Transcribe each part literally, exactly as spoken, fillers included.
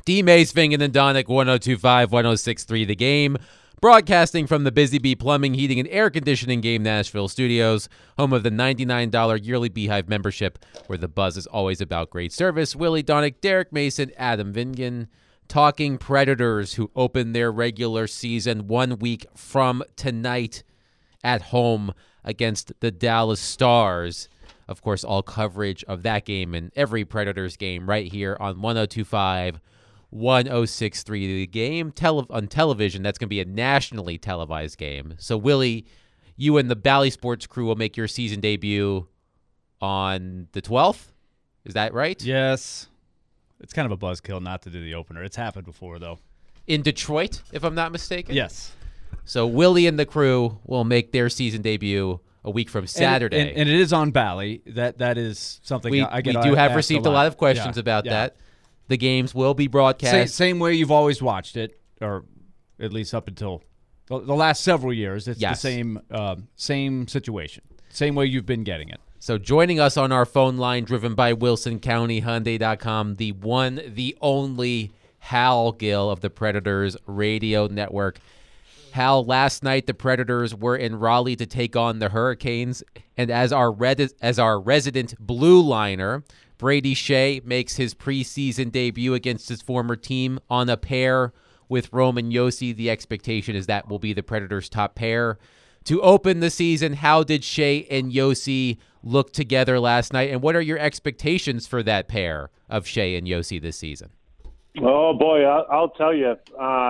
D. Mace, Vingen, and Donick, one oh two point five, one oh six point three The Game. Broadcasting from the Busy Bee Plumbing, Heating, and Air Conditioning Game Nashville studios, home of the ninety-nine dollars yearly Beehive membership, where the buzz is always about great service. Willie Donick, Derek Mason, Adam Vingen, talking Predators, who open their regular season one week from tonight at home against the Dallas Stars. Of course, all coverage of that game and every Predators game right here on one oh two point five, one oh six point three The Game. Tele- on television, that's going to be a nationally televised game. So, Willie, you and the Bally Sports crew will make your season debut on the twelfth? Is that right? Yes. It's kind of a buzzkill not to do the opener. It's happened before, though. In Detroit, if I'm not mistaken? Yes. So, Willie and the crew will make their season debut a week from Saturday. And, and, and it is on Bally. That That is something we, I get We do have asked received a a lot, lot of questions yeah, about yeah. that. The games will be broadcast. Same, same way you've always watched it, or at least up until the, the last several years. It's Yes. the same um, same situation. Same way you've been getting it. So joining us on our phone line, driven by Wilson County Hyundai dot com, the one, the only Hal Gill of the Predators Radio Network. Hal, last night the Predators were in Raleigh to take on the Hurricanes, and as our red, as our resident blue liner, Brady Shea makes his preseason debut against his former team on a pair with Roman Josi. The expectation is that will be the Predators' top pair to open the season. How did Shea and Josi look together last night, and what are your expectations for that pair of Shea and Josi this season? Oh, boy, I'll, I'll tell you. Uh,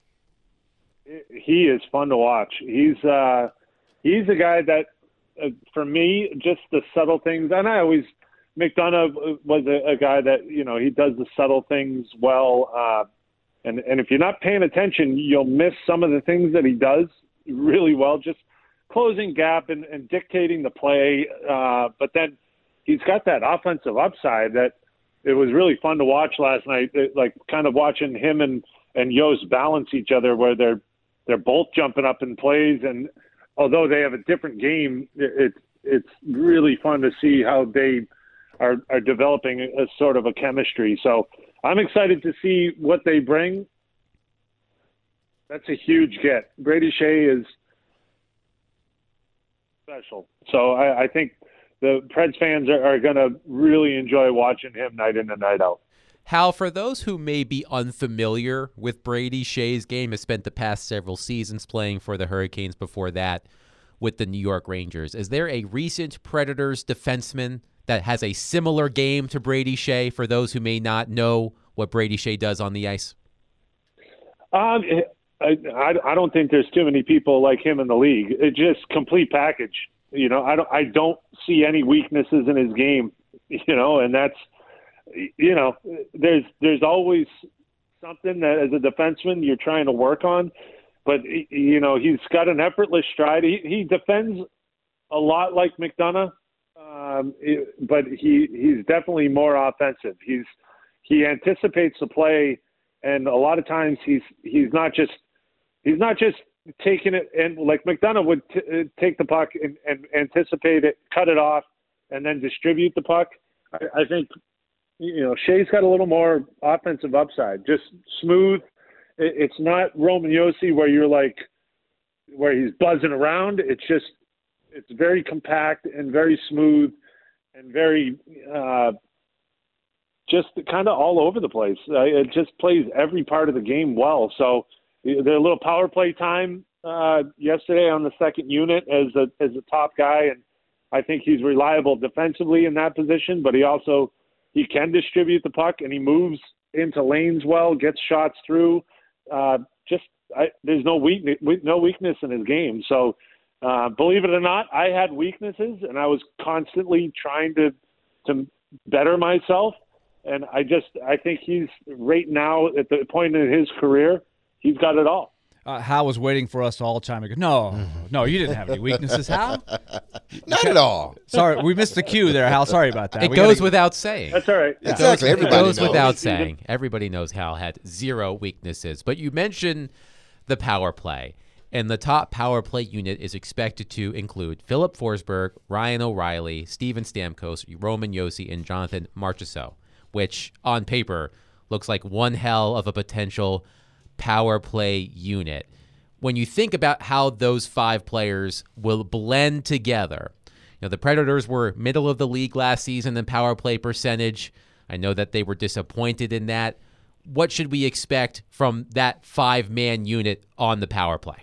he is fun to watch. He's uh, he's a guy that, uh, for me, just the subtle things, and I always – McDonough was a, a guy that, you know, he does the subtle things well. Uh, and, and if you're not paying attention, you'll miss some of the things that he does really well, just closing gap and, and dictating the play. Uh, but then he's got that offensive upside that it was really fun to watch last night, it, like kind of watching him and, and Yost balance each other where they're, they're both jumping up in plays. And although they have a different game, it, it, it's really fun to see how they are, are developing a, a sort of a chemistry. So I'm excited to see what they bring. That's a huge get. Brady Shea is special. So I, I think the Preds fans are, are going to really enjoy watching him night in and night out. Hal, for those who may be unfamiliar with Brady Shea's game, has spent the past several seasons playing for the Hurricanes, before that with the New York Rangers. Is there a recent Predators defenseman that has a similar game to Brady Shea, for those who may not know what Brady Shea does on the ice? Um, I, I, I don't think there's too many people like him in the league. It's just complete package. You know, I don't I don't see any weaknesses in his game. You know, and that's, you know, there's there's always something that as a defenseman you're trying to work on, but you know he's got an effortless stride. He he defends a lot like McDonough. Um, it, but he, he's definitely more offensive. He's he anticipates the play, and a lot of times he's he's not just he's not just taking it and like McDonough would t- take the puck and, and anticipate it, cut it off, and then distribute the puck. I, I think you know Shea's got a little more offensive upside, just smooth. It, it's not Roman Josi where you're like where he's buzzing around. It's just it's very compact and very smooth and very uh, just kind of all over the place. Uh, it just plays every part of the game well. So their little power play time uh, yesterday on the second unit as a as a top guy, and I think he's reliable defensively in that position. But he also he can distribute the puck and he moves into lanes well, gets shots through. Uh, just I, there's no weakness no weakness in his game. So. Uh, believe it or not, I had weaknesses, and I was constantly trying to to better myself. And I just I think he's right now at the point in his career, he's got it all. Uh, Hal was waiting for us to all chime in. No, no, you didn't have any weaknesses, Hal. Not at all. Sorry, we missed the cue there, Hal. Sorry about that. It We goes gotta... without saying. That's all right. It Exactly. goes, Everybody it goes knows. without saying. Everybody knows Hal had zero weaknesses. But you mentioned the power play. And the top power play unit is expected to include Philip Forsberg, Ryan O'Reilly, Steven Stamkos, Roman Josi, and Jonathan Marchessault, which on paper looks like one hell of a potential power play unit. When you think about how those five players will blend together, you know, the Predators were middle of the league last season in power play percentage. I know that they were disappointed in that. What should we expect from that five-man unit on the power play?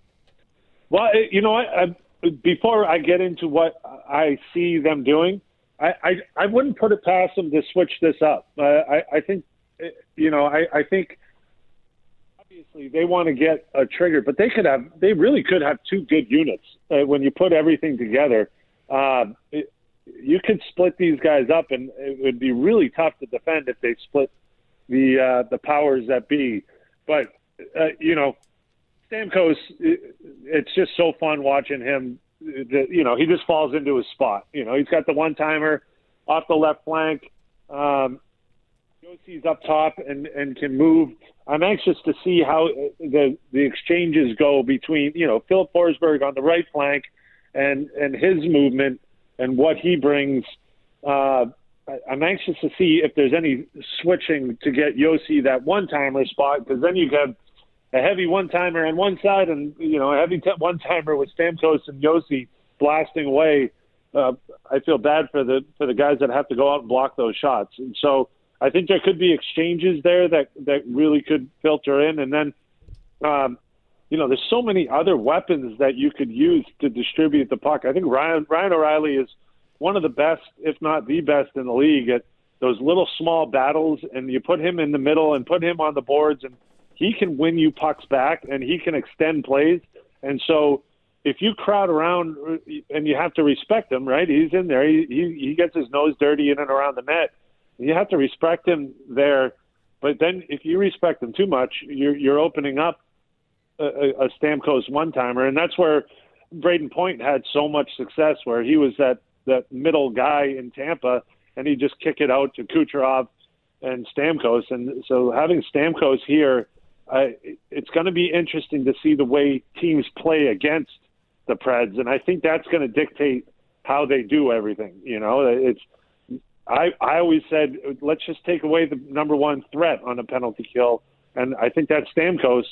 Well, you know, I, I, before I get into what I see them doing, I, I, I wouldn't put it past them to switch this up. Uh, I, I think, you know, I, I think obviously they want to get a trigger, but they could have, they really could have two good units uh, when you put everything together. Uh, it, you could split these guys up, and it would be really tough to defend if they split the uh, the powers that be. But uh, you know, Stamkos, it, it's just so fun watching him. The, you know, he just falls into his spot. You know, he's got the one timer off the left flank. Um, Yossi's up top and, and can move. I'm anxious to see how the the exchanges go between, you know, Philip Forsberg on the right flank and and his movement and what he brings. Uh, I'm anxious to see if there's any switching to get Josi that one-timer spot, because then you have a heavy one-timer on one side and, you know, a heavy t- one-timer with Stamkos and Josi blasting away. Uh, I feel bad for the for the guys that have to go out and block those shots. And so I think there could be exchanges there that, that really could filter in. And then, um, you know, there's so many other weapons that you could use to distribute the puck. I think Ryan Ryan O'Reilly is one of the best, if not the best in the league at those little small battles, and you put him in the middle and put him on the boards, and he can win you pucks back, and he can extend plays. And so if you crowd around, and you have to respect him, right? He's in there. He, he, he gets his nose dirty in and around the net. You have to respect him there. But then if you respect him too much, you're, you're opening up a, a Stamkos one-timer, and that's where Braden Point had so much success, where he was that that middle guy in Tampa, and he just kick it out to Kucherov and Stamkos. And so having Stamkos here, uh, it's going to be interesting to see the way teams play against the Preds. And I think that's going to dictate how they do everything. You know, it's, I, I always said, let's just take away the number one threat on a penalty kill. And I think that's Stamkos.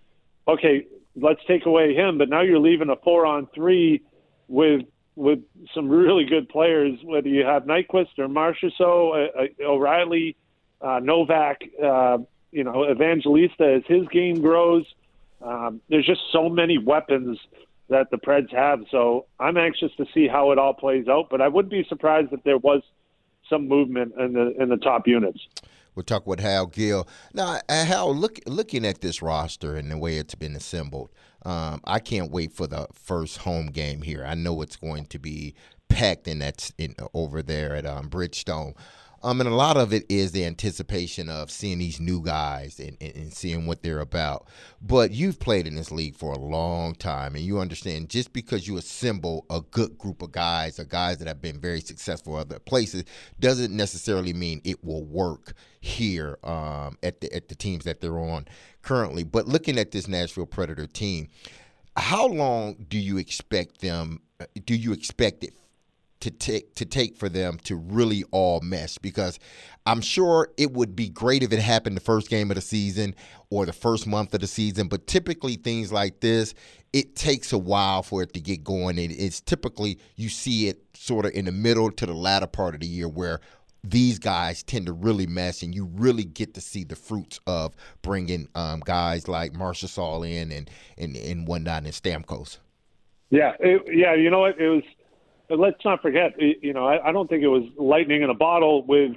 Okay, let's take away him, but now you're leaving a four on three with, with some really good players, whether you have Nyquist or Marchessault, uh, uh, O'Reilly, uh, Novak, uh, you know, Evangelista, as his game grows. Um, there's just so many weapons that the Preds have. So I'm anxious to see how it all plays out, but I wouldn't be surprised if there was some movement in the in the top units. We'll talk with Hal Gill. Now, Hal, look, looking at this roster and the way it's been assembled, um, I can't wait for the first home game here. I know it's going to be packed in that in, over there at um, Bridgestone. Um, and a lot of it is the anticipation of seeing these new guys and, and, and seeing what they're about. But you've played in this league for a long time, and you understand just because you assemble a good group of guys or guys that have been very successful other places doesn't necessarily mean it will work here um, at the at the teams that they're on currently. But looking at this Nashville Predator team, how long do you expect them? Do you expect it to take to take for them to really all mesh? Because I'm sure it would be great if it happened the first game of the season or the first month of the season, but typically things like this, it takes a while for it to get going. It, it's typically you see it sort of in the middle to the latter part of the year where these guys tend to really mesh, and you really get to see the fruits of bringing um, guys like Marchessault in and and and whatnot and Stamkos. Yeah, it, yeah. You know what? It was. But let's not forget, you know, I, I don't think it was lightning in a bottle with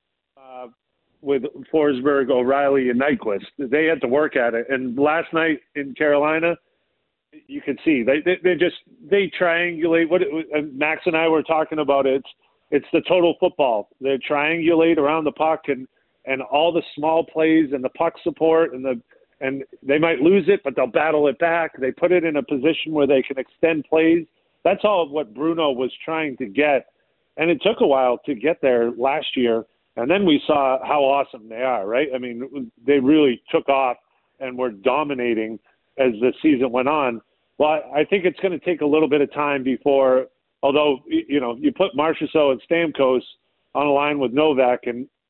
uh, with Forsberg, O'Reilly, and Nyquist. They had to work at it. And last night in Carolina, you could see they they, they just they triangulate. What it, Max and I were talking about it. It's it's the total football. They triangulate around the puck and and all the small plays and the puck support and the and they might lose it, but they'll battle it back. They put it in a position where they can extend plays. That's all what Bruno was trying to get, and it took a while to get there last year, and then we saw how awesome they are, right? I mean, they really took off and were dominating as the season went on. Well, I think it's going to take a little bit of time before, although, you know, you put Marchessault and Stamkos on a line with Novak, and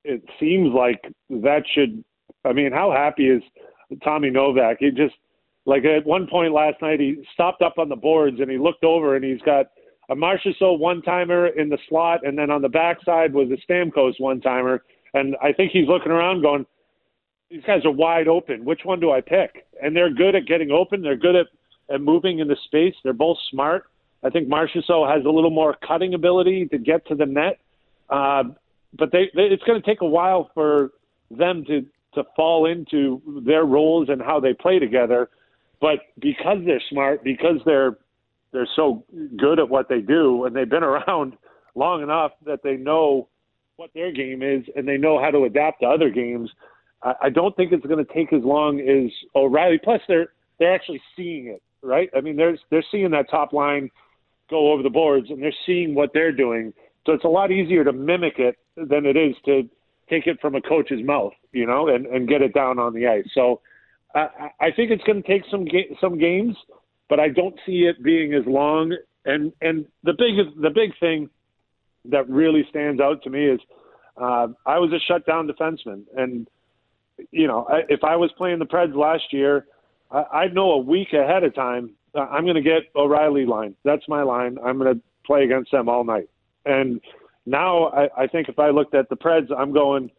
it seems like that should. I mean, how happy is Tommy Novak? He just like at one point last night he stopped up on the boards and he looked over and he's got a Marchessault one-timer in the slot, and then on the backside was a Stamkos one-timer. And I think he's looking around going, these guys are wide open. Which one do I pick? And they're good at getting open. They're good at, at moving into space. They're both smart. I think Marchessault has a little more cutting ability to get to the net. Uh, but they, they, it's going to take a while for them to, to fall into their roles and how they play together. But because they're smart, because they're they're so good at what they do, and they've been around long enough that they know what their game is and they know how to adapt to other games, I, I don't think it's going to take as long as O'Reilly. Plus, they're they're actually seeing it, right? I mean, there's they're seeing that top line go over the boards, and they're seeing what they're doing. So it's a lot easier to mimic it than it is to take it from a coach's mouth, you know, and, and get it down on the ice. So I, I think it's going to take some ga- some games, but I don't see it being as long. And and the big the big thing that really stands out to me is uh, I was a shutdown defenseman, and you know I, if I was playing the Preds last year, I, I'd know a week ahead of time uh, I'm going to get O'Reilly line. That's my line. I'm going to play against them all night. And now I, I think if I looked at the Preds, I'm going,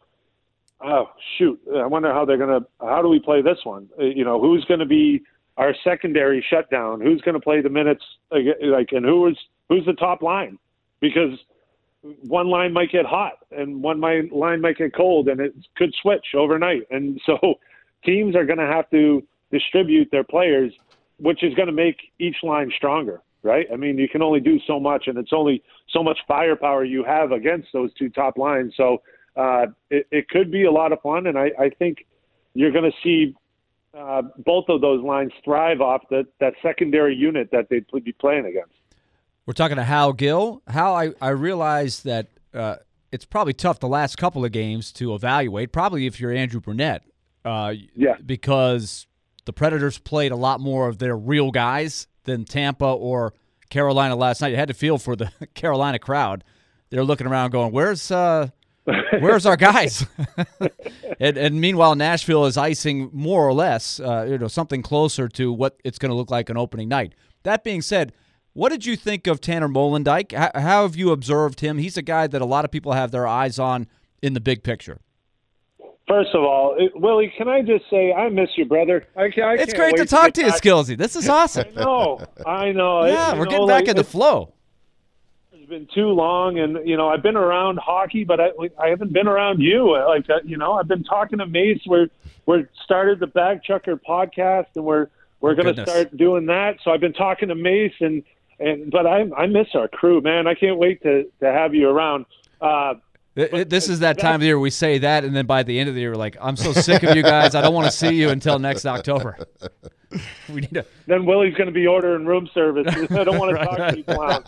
oh shoot, I wonder how they're going to. How do we play this one? Uh, you know, who's going to be our secondary shutdown? Who's going to play the minutes? Like, and who is who's the top line? Because one line might get hot and one line might get cold, and it could switch overnight. And so teams are going to have to distribute their players, which is going to make each line stronger, right? I mean, you can only do so much, and it's only so much firepower you have against those two top lines. So uh, it, it could be a lot of fun, and I, I think you're going to see Uh, both of those lines thrive off the, that secondary unit that they'd be playing against. We're talking to Hal Gill. Hal, I, I realize that uh, it's probably tough the last couple of games to evaluate, probably if you're Andrew Brunette, uh, yeah. because the Predators played a lot more of their real guys than Tampa or Carolina last night. You had to feel for the Carolina crowd. They're looking around going, where's uh, where's our guys? and, and meanwhile, Nashville is icing more or less, uh, you know, something closer to what it's going to look like on opening night. That being said, what did you think of Tanner Molendyk? How, how have you observed him? He's a guy that a lot of people have their eyes on in the big picture. First of all, it, Willie, can I just say I miss you, brother. I, I it's can't great wait to talk to, to you, Skillsy. This is awesome. I know, I know. Yeah, it, we're know, getting like, back in the flow. It's been too long, and you know I've been around hockey, but I, I haven't been around you. Like you know, I've been talking to Mace. We're we're started the Bag Chucker podcast, and we're we're going to start doing that. So I've been talking to Mace, and and but I I miss our crew, man. I can't wait to to have you around. Uh, But this is that time of the year we say that, and then by the end of the year, we're like, I'm so sick of you guys. I don't want to see you until next October. We need to. Then Willie's going to be ordering room service. I don't want to talk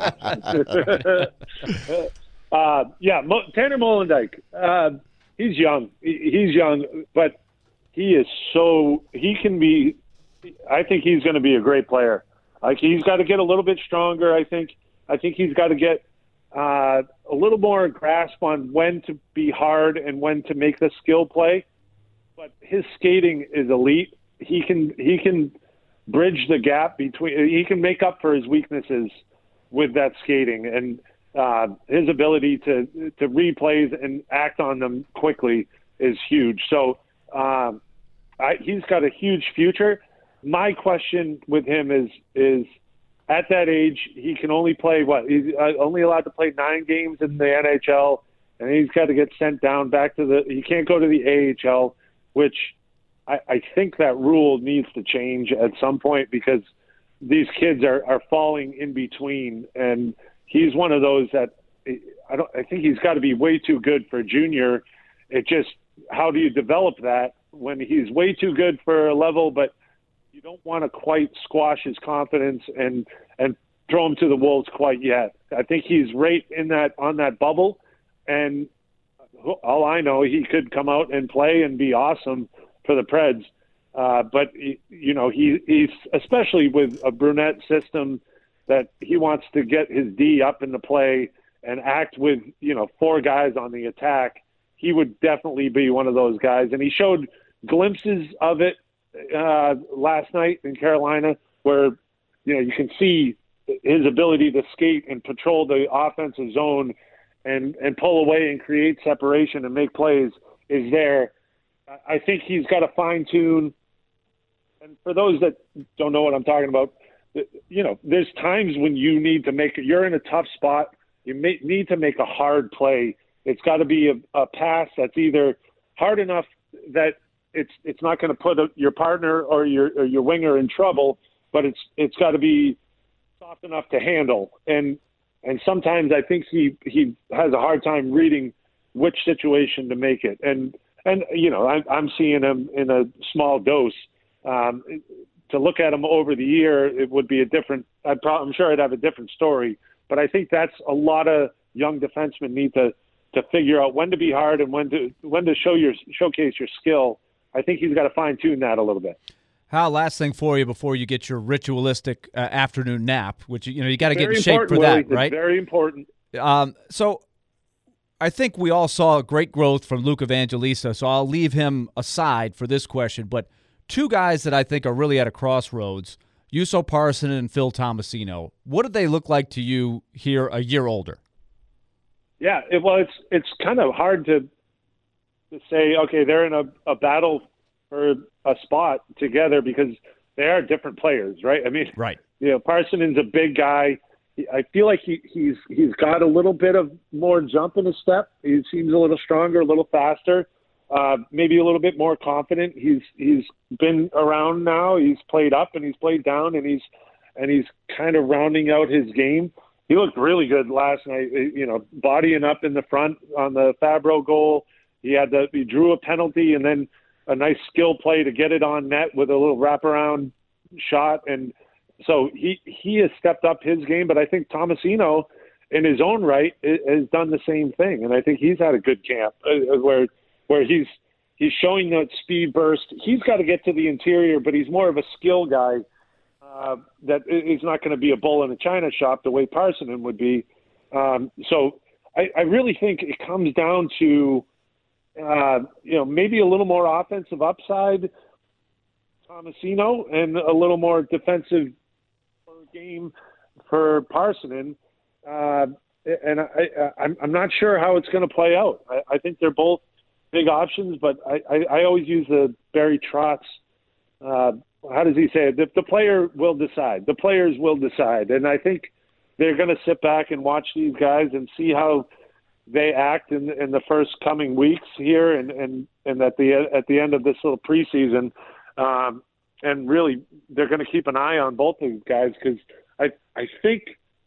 to you clowns. uh, yeah, Mo- Tanner Molendyk. Uh, he's young. He, he's young, but he is so – he can be – I think he's going to be a great player. Like he's got to get a little bit stronger, I think. I think he's got to get – Uh, a little more grasp on when to be hard and when to make the skill play, but his skating is elite. He can he can bridge the gap between. He can make up for his weaknesses with that skating, and uh, his ability to to replays and act on them quickly is huge. So um, I, he's got a huge future. My question with him is is. At that age, he can only play, what, he's only allowed to play nine games in the N H L, and he's got to get sent down back to the – he can't go to the A H L, which I, I think that rule needs to change at some point because these kids are, are falling in between, and he's one of those that I don't. I think he's got to be way too good for junior. It just – how do you develop that when he's way too good for a level, but – you don't want to quite squash his confidence and and throw him to the wolves quite yet. I think he's right in that on that bubble, and all I know, he could come out and play and be awesome for the Preds. Uh, but you know, he he's especially with a Brunette system that he wants to get his D up into play and act with you know four guys on the attack. he would definitely be one of those guys. And he showed glimpses of it uh, last night in Carolina where, you know, you can see his ability to skate and patrol the offensive zone and, and pull away and create separation and make plays is there. I think he's got to fine-tune. And for those that don't know what I'm talking about, you know, there's times when you need to make – you're in a tough spot. You may, need to make a hard play. It's got to be a, a pass that's either hard enough that it's it's not going to put a, your partner or your or your winger in trouble, but it's it's got to be soft enough to handle. And and sometimes I think he he has a hard time reading which situation to make it. And and you know I, I'm seeing him in a small dose. Um, to look at him over the year, it would be a different. I'd probably, I'm sure I'd have a different story. But I think that's a lot of young defensemen need to to figure out when to be hard and when to when to show your showcase your skill. I think he's got to fine tune that a little bit. Hal, last thing for you before you get your ritualistic uh, afternoon nap, which you know you got to get in shape for Willie. that, right? It's very important. Um, so I think we all saw great growth from Luke Evangelista. So I'll leave him aside for this question. But two guys that I think are really at a crossroads: Juuso Parssinen and Phil Tomasino. What do they look like to you here a year older? Yeah, it, well, it's it's kind of hard to to say, okay, they're in a, a battle for a spot together because they are different players, right? I mean, right. You know, Parsonen's a big guy. He, I feel like he, he's he's got a little bit of more jump in his step. He seems a little stronger, a little faster, uh, maybe a little bit more confident. He's he's been around now. He's played up and he's played down, and he's and he's kind of rounding out his game. He looked really good last night, you know, bodying up in the front on the Fabro goal. He had the, he drew a penalty and then a nice skill play to get it on net with a little wraparound shot. And so he, he has stepped up his game, but I think Tomasino in his own right has done the same thing. And I think he's had a good camp uh, where, where he's, he's showing that speed burst. He's got to get to the interior, but he's more of a skill guy. Uh, that is not going to be a bull in a china shop the way Parssinen would be. Um, so I, I really think it comes down to, uh, you know, maybe a little more offensive upside, Tomasino, and a little more defensive game for Parssinen. Uh, and I, I, I'm, I'm not sure how it's going to play out. I, I think they're both big options, but I, I, I always use the Barry Trotz uh, how does he say it? The, the player will decide. The players will decide. And I think they're going to sit back and watch these guys and see how they act in, in the first coming weeks here and, and, and at the at the end of this little preseason. Um, and really, they're going to keep an eye on both of these guys because I I think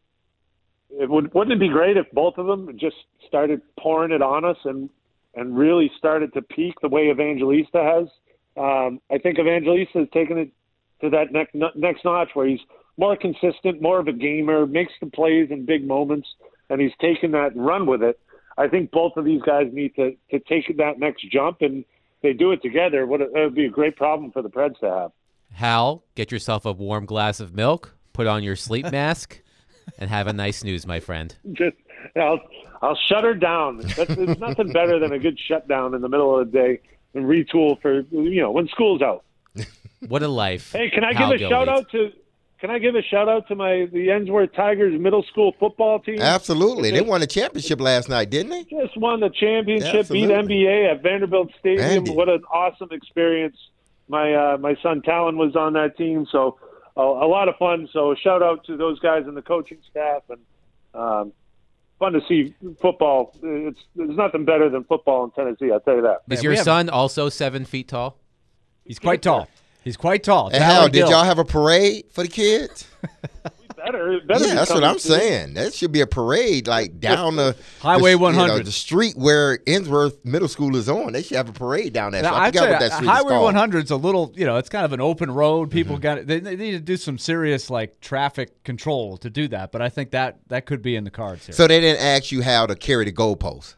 it would wouldn't it be great if both of them just started pouring it on us and and really started to peak the way Evangelista has. Um, I think Evangelista has taken it to that next next notch where he's more consistent, more of a gamer, makes the plays in big moments, and he's taken that and run with it. I think both of these guys need to, to take that next jump, and they do it together. What it would be a great problem for the Preds to have. Hal, get yourself a warm glass of milk, put on your sleep mask, and have a nice snooze, my friend. Just I'll I'll shut her down. That's, there's nothing better than a good shutdown in the middle of the day and retool for, you know, when school's out. What a life. Hey, can I Hal give a shout out to Can I give a shout out to my the Ensworth Tigers middle school football team? Absolutely. They they won a championship last night, didn't they? Just won the championship, Absolutely. beat N B A at Vanderbilt Stadium. Andy. What an awesome experience. My uh, my son Talon was on that team, so uh, a lot of fun. So shout out to those guys and the coaching staff, and um, fun to see football. It's there's nothing better than football in Tennessee, I'll tell you that. Is Man, your we have- son also seven feet tall? He's quite tall. He's quite tall. And Tyler how did Gill. y'all have a parade for the kids? Better, better. Yeah, that's what become- I'm saying. That should be a parade, like down the Highway the, one you know, hundred. the street where Ensworth Middle School is on. They should have a parade down there. So Now, I I'd forgot say what that street Highway is called. one hundred's a little, you know, it's kind of an open road. People Mm-hmm. got it. They, they need to do some serious like traffic control to do that. But I think that that could be in the cards here. So they didn't ask you how to carry the goalpost.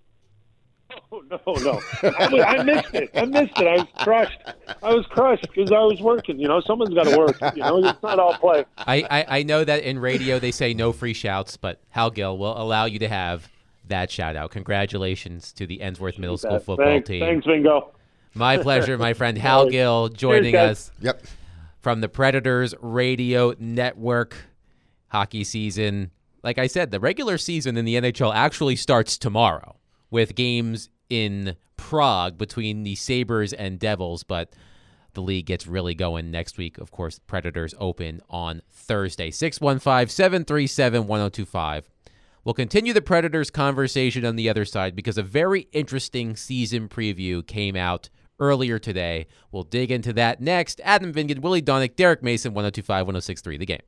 Oh, no, no. I, was- I missed it. I missed it. I was crushed. I was crushed because I was working. You know, someone's got to work. You know, it's not all play. I, I, I know that in radio they say no free shouts, but Hal Gill will allow you to have that shout out. Congratulations to the Ensworth Middle School Thanks, football team. Thanks, Bingo. My pleasure, my friend Hal Gill, joining Cheers, us Yep. from the Predators Radio Network. Hockey season, like I said, the regular season in the N H L actually starts tomorrow with games in Prague between the Sabres and Devils, but the league gets really going next week. Of course, Predators open on Thursday. six one five, seven three seven, one oh two five. We'll continue the Predators conversation on the other side because a very interesting season preview came out earlier today. We'll dig into that next. Adam Vingan, Willie Donick, Derek Mason, one oh two five, one oh six three, The Game.